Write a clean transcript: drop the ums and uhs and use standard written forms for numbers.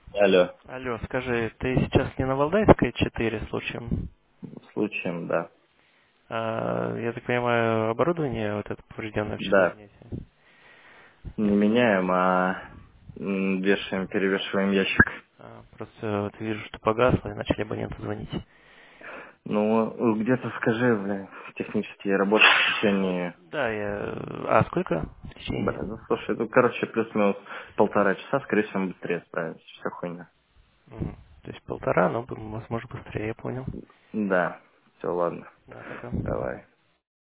Алло, Алло, скажи, ты сейчас не на Валдайской 4 случаем? случаем, да. Я так понимаю, оборудование вот это поврежденное вчера Да, занятие? не меняем, а вешаем, перевешиваем ящик. Просто вот вижу, что погасло, и начали абоненты звонить. Ну, где-то скажи, блин, технические работы в течение... Да, А сколько в течение? Блин, ну слушай, ну, короче, плюс-минус 1,5 часа, скорее всего, мы быстрее справимся, вся хуйня. Мгм. То есть полтора, но возможно быстрее, я понял. Да, все, ладно, Да, пока. давай.